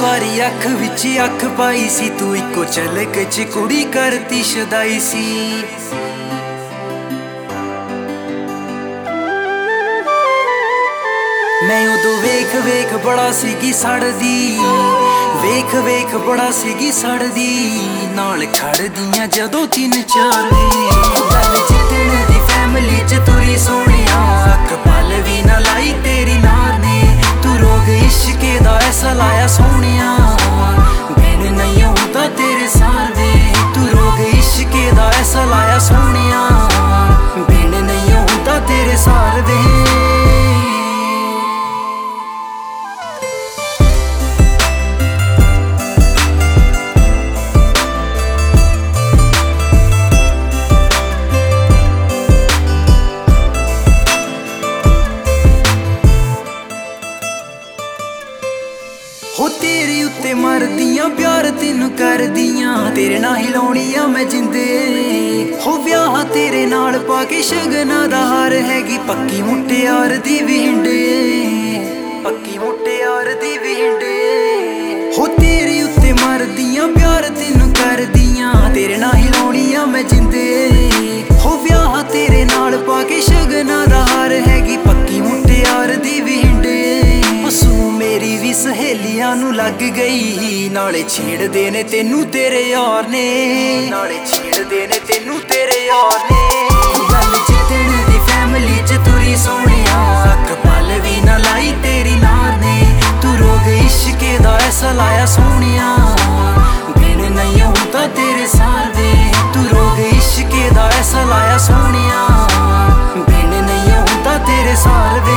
ਵਾਰੀ ਅੱਖ ਵਿੱਚ ਅੱਖ ਪਾਈ ਸੀ ਤੂੰ, ਇੱਕੋ ਝਲਕ ਚ ਕੁੜੀ ਕਰਤੀ ਸ਼ਦਾਈ ਸੀ। ਮੈਂ ਉਦੋਂ ਵੇਖ ਵੇਖ ਬੜਾ ਸੀਗੀ ਸੜਦੀ, ਵੇਖ ਵੇਖ ਬੜਾ ਸੀਗੀ ਸੜਦੀ, ਨਾਲ ਖੜਦੀਆਂ ਜਦੋਂ 3-4 ਗੱਲ ਜਿੱਤਣ ਦੀ ਫੈਮਿਲੀ ਚ ਤੁਰੀ ਸੋਹਣਿਆ, ਅੱਖ ਪਲ ਵੀ ਨਾ ਲਾਈ ਤੇਰੀ ਨਾਰ ਨੇ, ਤੂੰ ਰੋਗ ਇਸ਼ਕੇ ਦਾ ਐਸਾ ਲਾਇਆ ਸੋਹਣਿਆ, ਬਿਨ ਨਹੀਂ ਹੁੰਦਾ ਤੇਰੇ ਸਾਰ ਵੇ, ਤੂੰ ਰੋਗ ਇਸ਼ਕੇ ਦਾ ਐਸਾ ਲਾਇਆ ਸੋਹਣਿਆ, ਬਿਨ ਨਹੀਂ ਹੁੰਦਾ ਤੇਰੇ ਸਾਰ ਵੇ। ਹੋ ਤੇਰੇ ਉੱਤੇ ਮਰਦੀਆਂ ਪਿਆਰ ਤੈਨੂੰ ਕਰਦੀਆਂ, ਤੇਰੇ ਨਾਲ ਹੀ ਲਾਉਣੀਆਂ ਮੈਂ ਜਿੰਦੇ, ਹੋ ਵਿਆਹ ਤੇਰੇ ਨਾਲ ਪਾ ਕੇ ਸ਼ਗਨਾਂ ਦਾ ਹਾਰ, ਹੈਗੀ ਪੱਕੀ ਮੁਟਿਆਰ ਦੀ ਵਿੰਡ, ਪੱਕੀ ਮੁਟਿਆਰ ਦੀ ਵਿੰਡ। ਹੋ ਤੇਰੇ ਉੱਤੇ ਮਰਦੀਆਂ ਪਿਆਰ ਤੈਨੂੰ ਕਰਦੀਆਂ, ਤੇਰੇ ਨਾਲ ਹੀ ਲਾਉਣੀਆਂ ਮੈਂ ਜਿੰਦੇ, ਹੋ ਵਿਆਹ ਤੇਰੇ ਨਾਲ ਪਾ ਕੇ ਸ਼ਗਨਾਂ ਦਾ ਹਾਰ, ਹੈਗੀ ਪੱਕੀ ਮੁਟਿਆਰ ਦੀ ਵਿੰਡ। ਮੇਰੀ ਵੀ ਸਹੇਲੀਆਂ ਨੂੰ ਲੱਗ ਗਈ, ਨਾਲੇ ਛੇੜਦੇ ਨੇ ਤੈਨੂੰ ਤੇਰੇ ਯਾਰ ਨੇ, ਨਾਲੇ ਛੇੜਦੇ ਨੇ ਤੈਨੂੰ ਤੇਰੇ ਯਾਰ ਨੇ, ਗੱਲ ਜਿੱਤਣ ਦੀ ਫੈਮਿਲੀ ਚ ਤੁਰੀ ਸੋਹਣਿਆ, ਅੱਖ ਪਲ ਵੀ ਨਾ ਲਾਈ ਤੇਰੀ ਨਾਰ ਨੇ, ਤੂੰ ਰੋਗ ਇਸ਼ਕੇ ਦਾ ਐਸਾ ਲਾਇਆ ਸੋਹਣਿਆ, ਬਿਨ ਨਹੀਂ ਹੁੰਦਾ ਤੇਰੇ ਸਾਰ ਵੇ, ਤੂੰ ਰੋਗ ਇਸ਼ਕੇ ਦਾ ਐਸਾ ਲਾਇਆ ਸੋਹਣਿਆ, ਬਿਨ ਨਹੀਂ ਹੁੰਦਾ ਤੇਰੇ ਸਾਰ ਵੇ।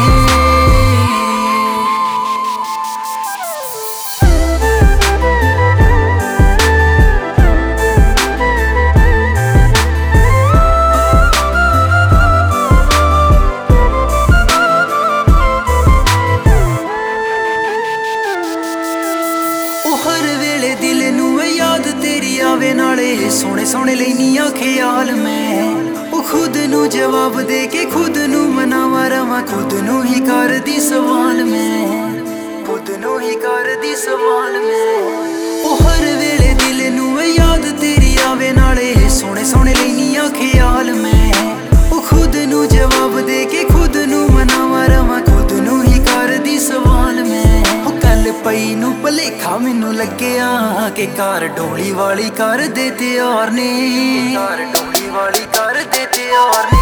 ਹਰ ਵੇਲੇ ਦਿਲ ਨੂੰ ਯਾਦ ਤੇਰੀ ਆਵੇ, ਨਾਲੇ ਸੋਹਣੇ ਸੋਹਣੇ ਲੈਨੀਆਂ ਖਿਆਲ ਮੈਂ, ਉਹ ਖੁਦ ਨੂੰ ਜਵਾਬ ਦੇ ਕੇ ਖੁਦ ਨੂੰ ਮਨਾਵਾ ਰਵਾਂ, ਖੁਦ ਨੂੰ ਹੀ ਕਰਦੀ ਸਵਾਲ ਮੈਂ, ਖੁਦ ਨੂੰ ਹੀ ਕਰਦੀ ਸਵਾਲ ਮੈਂ। ਉਹ ਹਰ ਵੇਲੇ ਦਿਲ ਨੂੰ ਯਾਦ ਤੇਰੀ ਆਵੇ, ਨਾਲੇ ਸੋਹਣੇ ਸੋਹਣੇ ਲੈਨੀਆਂ ਖਿਆਲ ਮੈਂ, ਉਹ ਖੁਦ ਨੂੰ ਜਵਾਬ ਦੇ ਕੇ ਖੁਦ ਨੂੰ ਮਨਾਵਾ ਰਵਾਂ, ਖੁਦ ਨੂੰ ਹੀ ਕਰਦੀ ਸਵਾਲ ਮੈਂ। ਕੱਲ ਪਈ ਨੂੰ ਭਲੇਖਾ ਮੈਨੂੰ ਲੱਗਿਆ ਕਿ ਕਾਰ ਡੋਲੀ ਵਾਲੀ ਕਰ ਦੇ ਤਿਆਰ ਨੇ, ਕਾਰ ਡੋਲੀ ਵਾਲੀ ਕਰ ਦੇ ਤਿਆਰ ਨੇ।